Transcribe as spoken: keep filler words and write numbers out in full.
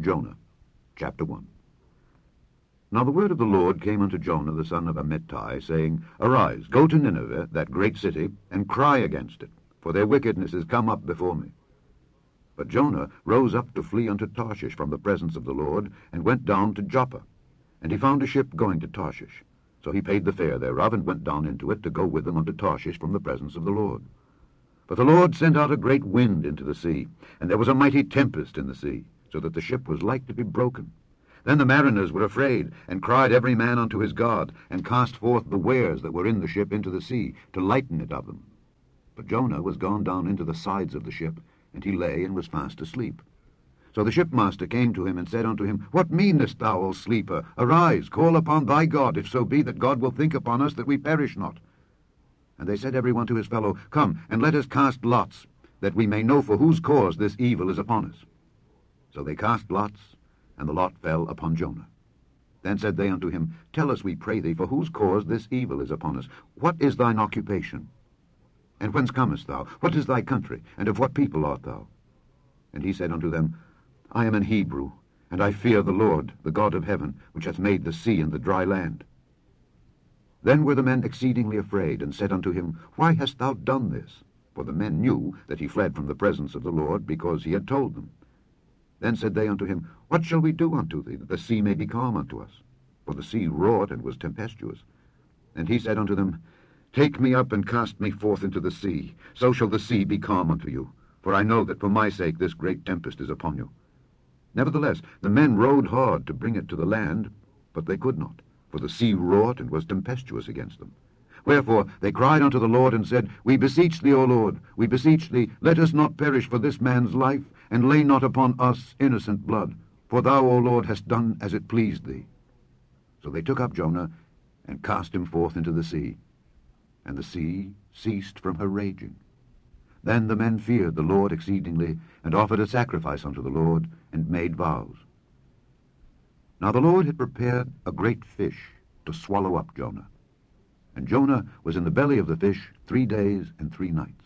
Jonah, chapter one. Now the word of the Lord came unto Jonah the son of Amittai, saying, Arise, go to Nineveh, that great city, and cry against it, for their wickedness is come up before me. But Jonah rose up to flee unto Tarshish from the presence of the Lord, and went down to Joppa. And he found a ship going to Tarshish. So he paid the fare thereof, and went down into it to go with them unto Tarshish from the presence of the Lord. But the Lord sent out a great wind into the sea, and there was a mighty tempest in the sea, so that the ship was like to be broken. Then the mariners were afraid, and cried every man unto his God, and cast forth the wares that were in the ship into the sea, to lighten it of them. But Jonah was gone down into the sides of the ship, and he lay and was fast asleep. So the shipmaster came to him, and said unto him, What meanest thou, O sleeper? Arise, call upon thy God, if so be that God will think upon us, that we perish not. And they said every one to his fellow, Come, and let us cast lots, that we may know for whose cause this evil is upon us. So they cast lots, and the lot fell upon Jonah. Then said they unto him, Tell us, we pray thee, for whose cause this evil is upon us. What is thine occupation? And whence comest thou? What is thy country? And of what people art thou? And he said unto them, I am an Hebrew, and I fear the Lord, the God of heaven, which hath made the sea and the dry land. Then were the men exceedingly afraid, and said unto him, Why hast thou done this? For the men knew that he fled from the presence of the Lord, because he had told them. Then said they unto him, What shall we do unto thee, that the sea may be calm unto us? For the sea roared and was tempestuous. And he said unto them, Take me up and cast me forth into the sea, so shall the sea be calm unto you. For I know that for my sake this great tempest is upon you. Nevertheless, the men rowed hard to bring it to the land, but they could not, for the sea roared and was tempestuous against them. Wherefore they cried unto the Lord, and said, We beseech thee, O Lord, we beseech thee, let us not perish for this man's life, and lay not upon us innocent blood, for thou, O Lord, hast done as it pleased thee. So they took up Jonah, and cast him forth into the sea, and the sea ceased from her raging. Then the men feared the Lord exceedingly, and offered a sacrifice unto the Lord, and made vows. Now the Lord had prepared a great fish to swallow up Jonah. And Jonah was in the belly of the fish three days and three nights.